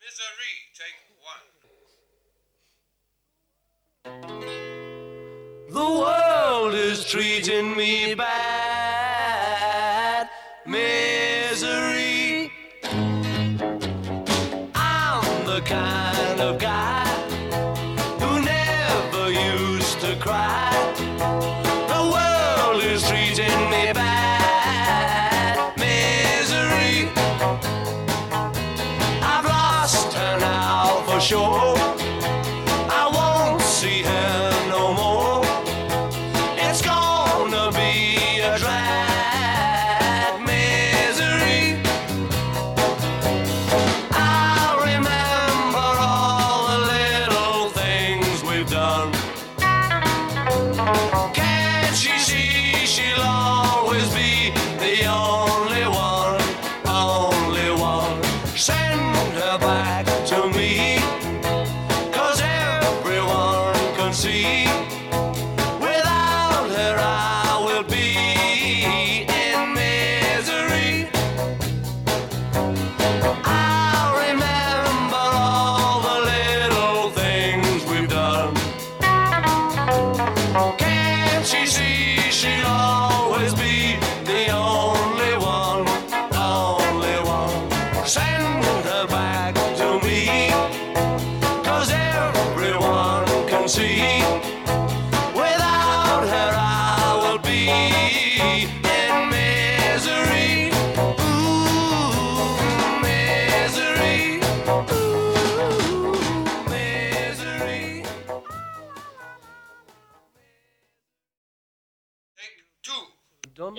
Misery, take one. The world is treating me bad. Misery. I'm the kind of guy who never used to cry. The world is treating me bad. Misery. I've lost her now for sure. I won't see her no more. It's gonna be a drag. Misery. I remember all the little things we've done. Can't she see she'll always be the only one, only one? Send her back to me, 'cause everyone can see without her I will be in misery. I remember all the little things we've done. Can't she see she'll always be the only one, only one? Send her back to me, 'cause everyone can see without her I will be in misery. Ooh, misery. Ooh, misery. Take two. Done.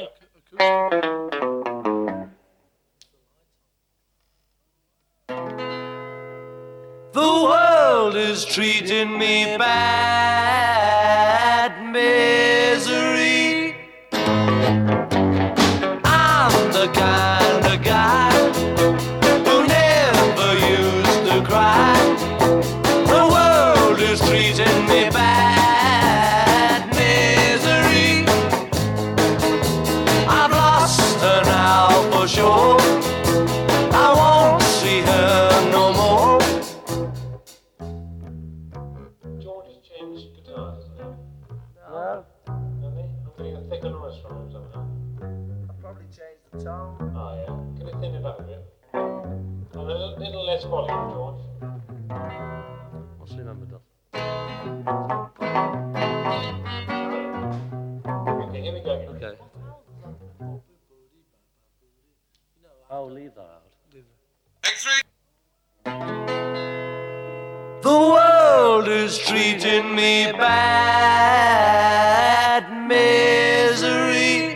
The world is treating me bad. Misery. I'm the kind of guy who never used to cry. The world is treating me bad. Misery. I've lost her now for sure. I won't see her no more. George has changed guitar, hasn't he? No, Have he? I'm getting a thicker noise from him somehow. I probably changed the tone. Oh yeah. Can we thin it up a bit? And a little less volume, George. What's the number done? Okay, here we go. Okay. I'll leave that out. Take three. The world is treating me bad. Misery.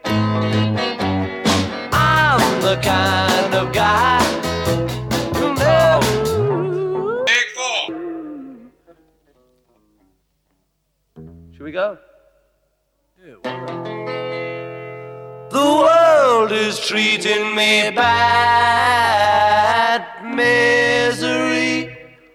I'm the kind of guy who never. Take four. Should we go? The world is treating me bad. Misery.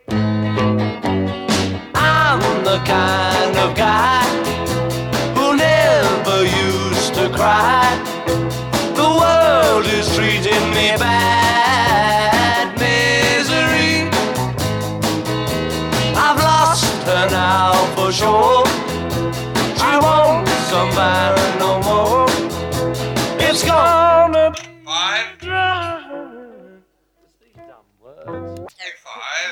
I'm the kind of guy who never used to cry. The world is treating me bad. Misery. I've lost her now for sure. She won't come back no more. It's gonna be Five. Dry. These damn words. Take five.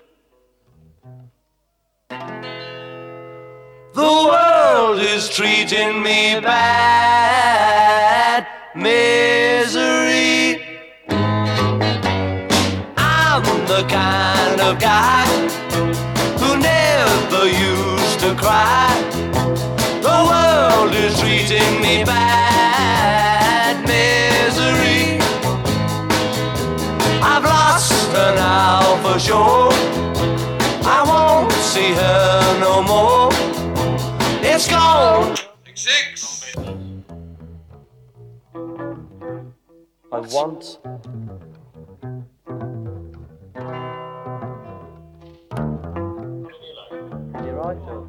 The world is treating me bad. Misery. I'm the kind of guy who never used to cry. The world is treating me bad. Misery. I've lost her now for sure. I won't see her no more. It's gone. Take six. I want. You're right, Joe.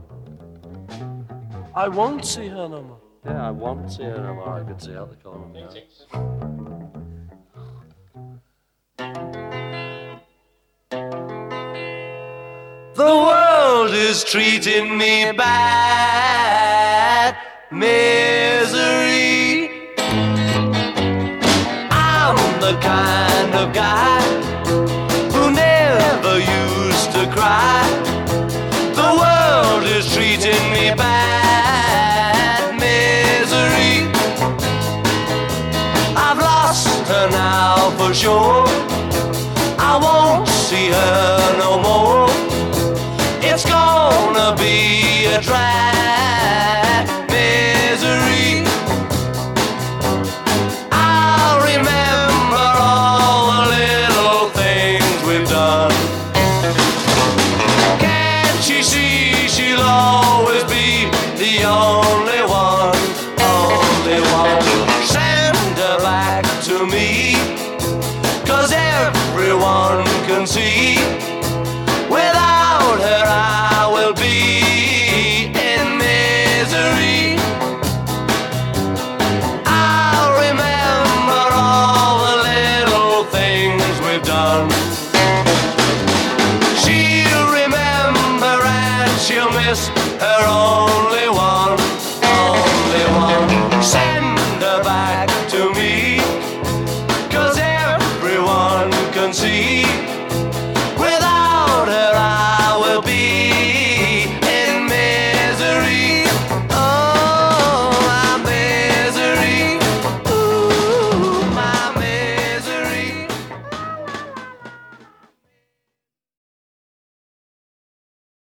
I won't see her no more. Yeah, I won't see her no more. I could see out the corner of my eye. Six. The world is treating me bad. Misery. I'm the kind of guy who never used to cry. The world is treating me bad. Misery. I've lost her now for sure. I won't see her